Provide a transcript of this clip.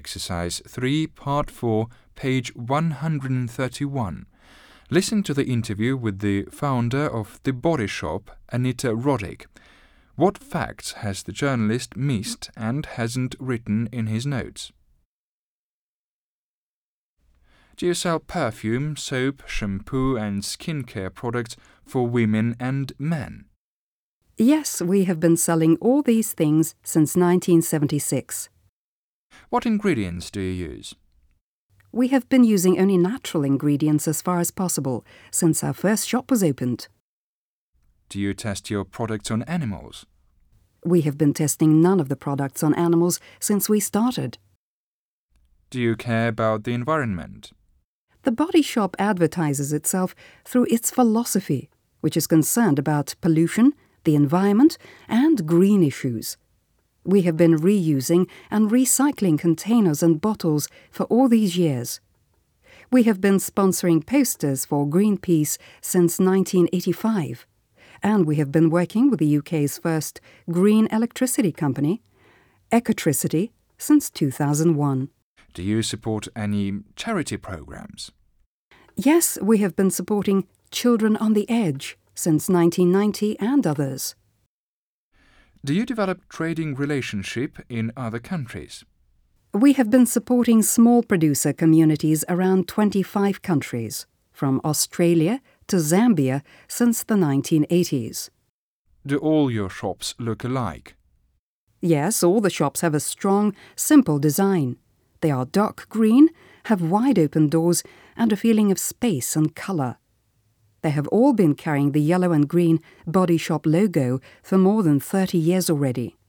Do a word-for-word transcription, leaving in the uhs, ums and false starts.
Exercise three, Part four, page one hundred thirty-one. Listen to the interview with the founder of The Body Shop, Anita Roddick. What facts has the journalist missed and hasn't written in his notes? Do you sell perfume, soap, shampoo and skincare products for women and men? Yes, we have been selling all these things since nineteen seventy-six. What ingredients do you use? We have been using only natural ingredients as far as possible since our first shop was opened. Do you test your products on animals? We have been testing none of the products on animals since we started. Do you care about the environment? The Body Shop advertises itself through its philosophy, which is concerned about pollution, the environment, and green issues. We have been reusing and recycling containers and bottles for all these years. We have been sponsoring posters for Greenpeace since nineteen eighty-five, and we have been working with the U K's first green electricity company, Ecotricity, since two thousand one. Do you support any charity programs? Yes, we have been supporting Children on the Edge since nineteen ninety and others. Do you develop trading relationship in other countries? We have been supporting small producer communities around twenty-five countries, from Australia to Zambia since the nineteen eighties. Do all your shops look alike? Yes, all the shops have a strong, simple design. They are dark green, have wide open doors, and a feeling of space and colour. They have all been carrying the yellow and green Body Shop logo for more than thirty years already.